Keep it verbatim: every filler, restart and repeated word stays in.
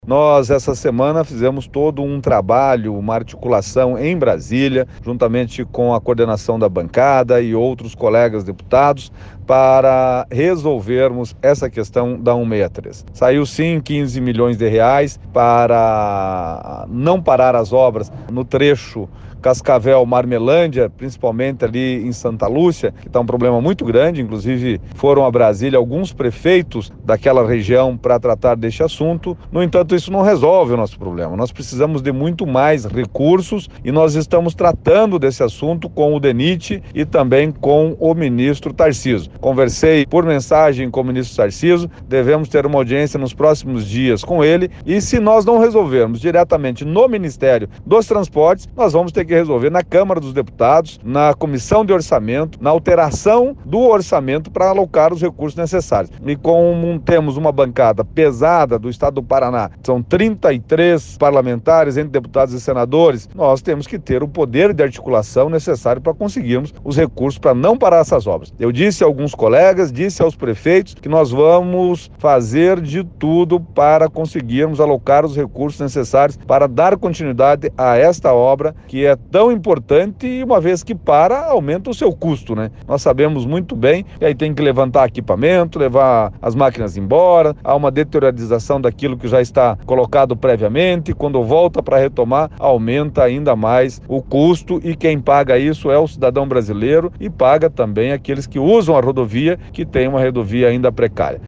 Nós, essa semana, fizemos todo um trabalho, uma articulação em Brasília, juntamente com a coordenação da bancada e outros colegas deputados, para resolvermos essa questão da cento e sessenta e três. Saiu sim quinze milhões de reais para não parar as obras no trecho Cascavel-Marmelândia, principalmente ali em Santa Lúcia, que está um problema muito grande. Inclusive foram a Brasília alguns prefeitos daquela região para tratar deste assunto. No entanto, isso não resolve o nosso problema. Nós precisamos de muito mais recursos e nós estamos tratando desse assunto com o DENIT e também com o ministro Tarcísio. Conversei por mensagem com o ministro Tarcísio, devemos ter uma audiência nos próximos dias com ele e se nós não resolvermos diretamente no Ministério dos Transportes, nós vamos ter que resolver na Câmara dos Deputados, na Comissão de Orçamento, na alteração do orçamento para alocar os recursos necessários. E como temos uma bancada pesada do Estado do Paraná, são trinta e três parlamentares, entre deputados e senadores, nós temos que ter o poder de articulação necessário para conseguirmos os recursos para não parar essas obras. Eu disse a alguns colegas, disse aos prefeitos que nós vamos fazer de tudo para conseguirmos alocar os recursos necessários para dar continuidade a esta obra que é tão importante e uma vez que para, aumenta o seu custo, né? Nós sabemos muito bem, e aí tem que levantar equipamento, levar as máquinas embora, há uma deteriorização daquilo que já está colocado previamente, quando volta para retomar, aumenta ainda mais o custo e quem paga isso é o cidadão brasileiro e paga também aqueles que usam a rodovia, que tem uma rodovia ainda precária.